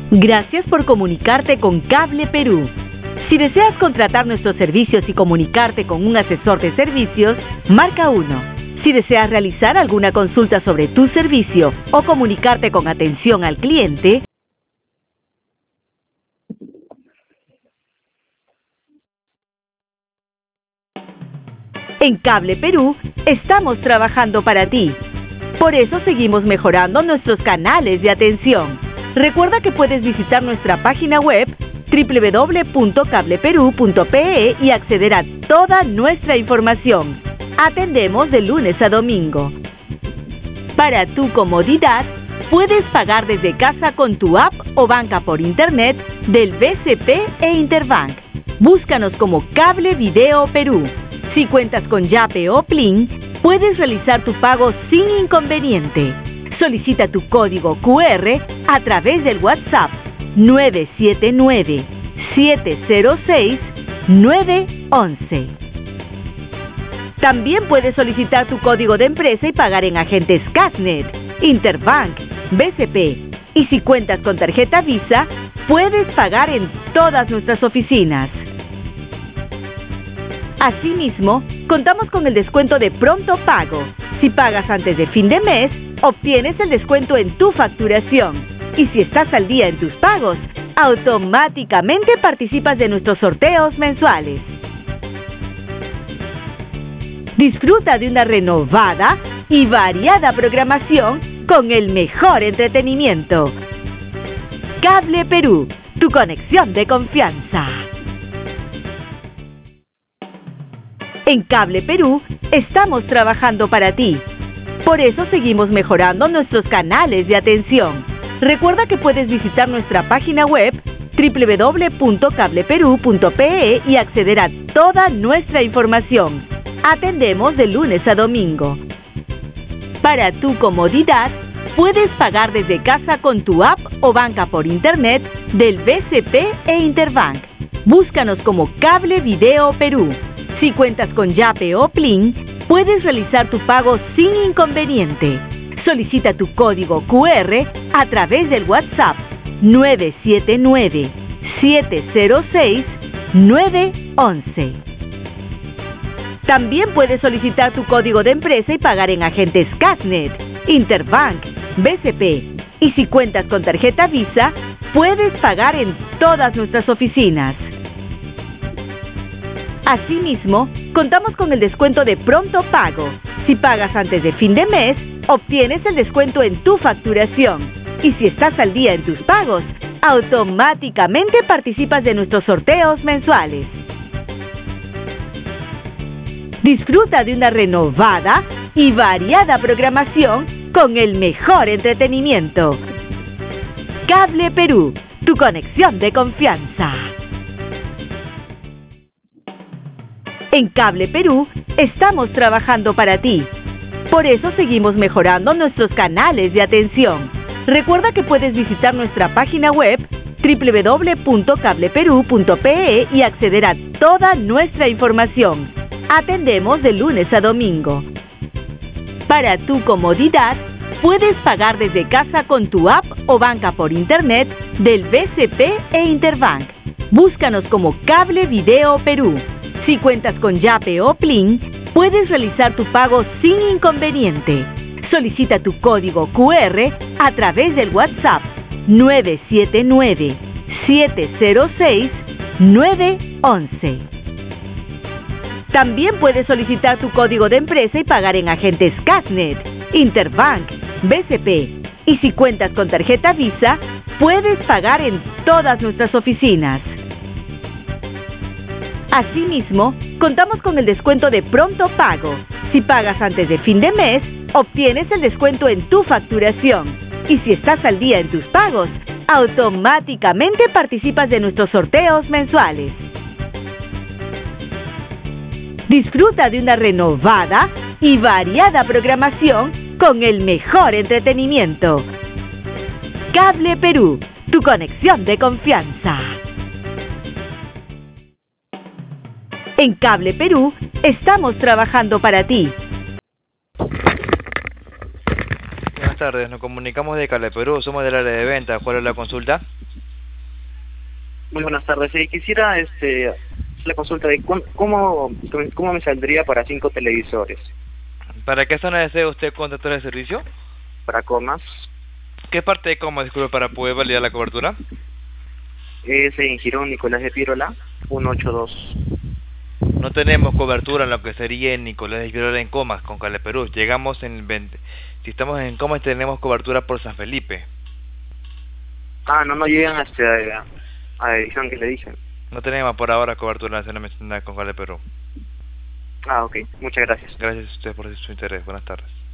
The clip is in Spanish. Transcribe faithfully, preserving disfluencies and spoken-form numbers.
Gracias por comunicarte con Cable Perú. Si deseas contratar nuestros servicios y comunicarte con un asesor de servicios, marca uno. Si deseas realizar alguna consulta sobre tu servicio o comunicarte con atención al cliente, en Cable Perú estamos trabajando para ti. Por eso seguimos mejorando nuestros canales de atención. Recuerda que puedes visitar nuestra página web doble u doble u doble u punto cable perú punto pe e y acceder a toda nuestra información. Atendemos de lunes a domingo. Para tu comodidad, puedes pagar desde casa con tu app o banca por internet del B C P e Interbank. Búscanos como Cable Video Perú. Si cuentas con Yape o Plin, puedes realizar tu pago sin inconveniente. Solicita tu código cu erre a través del WhatsApp nueve siete nueve, siete cero seis, nueve once. También puedes solicitar tu código de empresa y pagar en agentes Casnet, Interbank, B C P. Y si cuentas con tarjeta Visa, puedes pagar en todas nuestras oficinas. Asimismo, contamos con el descuento de pronto pago. Si pagas antes de fin de mes, obtienes el descuento en tu facturación. Y si estás al día en tus pagos, automáticamente participas de nuestros sorteos mensuales. Disfruta de una renovada y variada programación con el mejor entretenimiento. Cable Perú, tu conexión de confianza. En Cable Perú estamos trabajando para ti. Por eso seguimos mejorando nuestros canales de atención. Recuerda que puedes visitar nuestra página web doble u doble u doble u punto cable perú punto pe e y acceder a toda nuestra información. Atendemos de lunes a domingo. Para tu comodidad, puedes pagar desde casa con tu app o banca por internet del B C P e Interbank. Búscanos como Cable Video Perú. Si cuentas con Yape o Plin, puedes realizar tu pago sin inconveniente. Solicita tu código cu erre a través del WhatsApp nueve siete nueve, siete cero seis, nueve once. También puedes solicitar tu código de empresa y pagar en agentes Casnet, Interbank, B C P. Y si cuentas con tarjeta Visa, puedes pagar en todas nuestras oficinas. Asimismo, contamos con el descuento de pronto pago. Si pagas antes de fin de mes, obtienes el descuento en tu facturación. Y si estás al día en tus pagos, automáticamente participas de nuestros sorteos mensuales. Disfruta de una renovada y variada programación con el mejor entretenimiento. Cable Perú, tu conexión de confianza. En Cable Perú estamos trabajando para ti. Por eso seguimos mejorando nuestros canales de atención. Recuerda que puedes visitar nuestra página web doble u doble u doble u punto cable perú punto pe e y acceder a toda nuestra información. Atendemos de lunes a domingo. Para tu comodidad, puedes pagar desde casa con tu app o banca por internet del B C P e Interbank. Búscanos como Cable Video Perú. Si cuentas con Yape o Plin, puedes realizar tu pago sin inconveniente. Solicita tu código cu erre a través del WhatsApp nueve siete nueve, siete cero seis, nueve once. También puedes solicitar tu código de empresa y pagar en agentes Casnet, Interbank, B C P. Y si cuentas con tarjeta Visa, puedes pagar en todas nuestras oficinas. Asimismo, contamos con el descuento de pronto pago. Si pagas antes de fin de mes, obtienes el descuento en tu facturación. Y si estás al día en tus pagos, automáticamente participas de nuestros sorteos mensuales. Disfruta de una renovada y variada programación con el mejor entretenimiento. Cable Perú, tu conexión de confianza. En Cable Perú estamos trabajando para ti. Buenas tardes, nos comunicamos de Cable Perú, somos del área de ventas. ¿Cuál es la consulta? Muy buenas tardes. Sí, quisiera este hacer la consulta de cu- cómo, cómo me saldría para cinco televisores. ¿Para qué zona desea usted contratar el servicio? Para Comas. ¿Qué parte de Comas, disculpe, para poder validar la cobertura? Es en Girón Nicolás de Pirola, ciento ochenta y dos. No tenemos cobertura en lo que sería en Nicolás de Pirola en Comas, con Cale Perú. Llegamos en veinte. Si estamos en Comas tenemos cobertura por San Felipe. Ah, no, no llegan hasta a la edición que le dije. No tenemos por ahora cobertura nacional con Cale Perú. Ah, ok. Muchas gracias. Gracias a usted por su interés. Buenas tardes.